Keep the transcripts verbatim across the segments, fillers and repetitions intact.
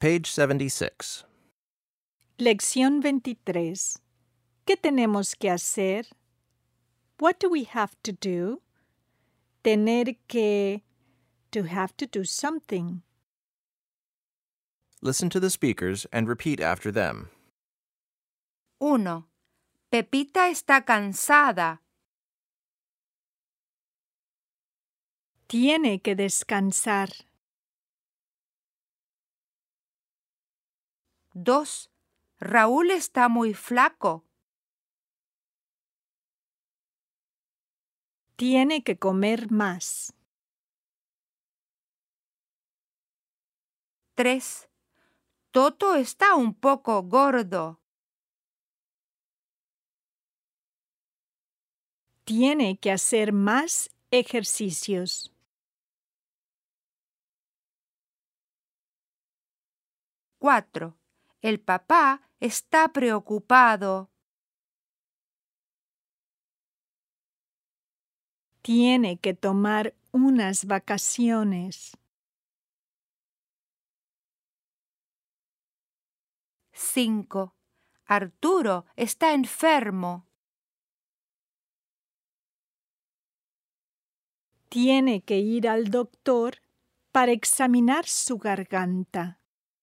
Page seventy-six. Lección veintitrés. ¿Qué tenemos que hacer? What do we have to do? Tener que. To have to do something. Listen to the speakers and repeat after them. uno. Pepita está cansada. Tiene que descansar. dos. Raúl está muy flaco. Tiene que comer más. tres. Toto está un poco gordo. Tiene que hacer más ejercicios. cuatro. El papá está preocupado. Tiene que tomar unas vacaciones. cinco. Arturo está enfermo. Tiene que ir al doctor para examinar su garganta.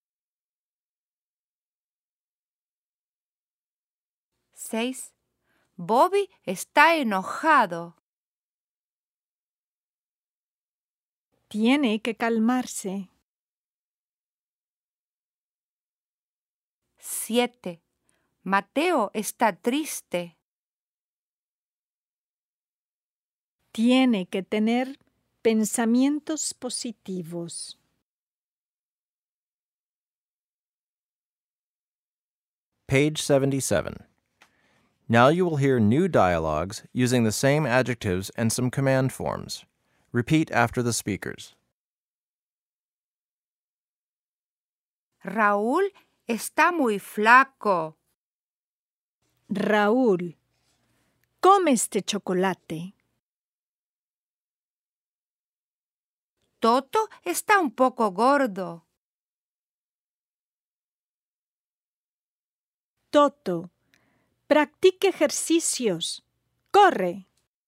seis. Bobby está enojado. Tiene que calmarse. siete. Mateo está triste. Tiene que tener pensamientos positivos. Page seventy-seven. Now you will hear new dialogues using the same adjectives and some command forms. Repeat after the speakers. Raúl está muy flaco. Raúl, come este chocolate. Toto está un poco gordo. Toto, practique ejercicios. Corre.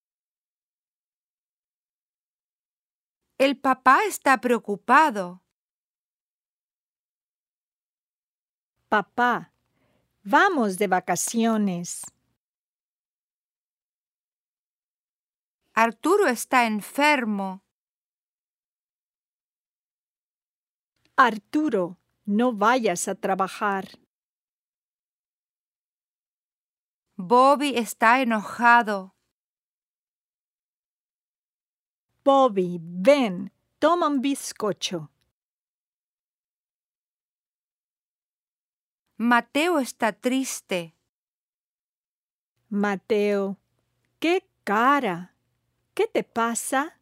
El papá está preocupado. Papá, vamos de vacaciones. Arturo está enfermo. Arturo, no vayas a trabajar. Bobby está enojado. Bobby, ven, toma un bizcocho. Mateo está triste. Mateo, qué cara. ¿Qué te pasa?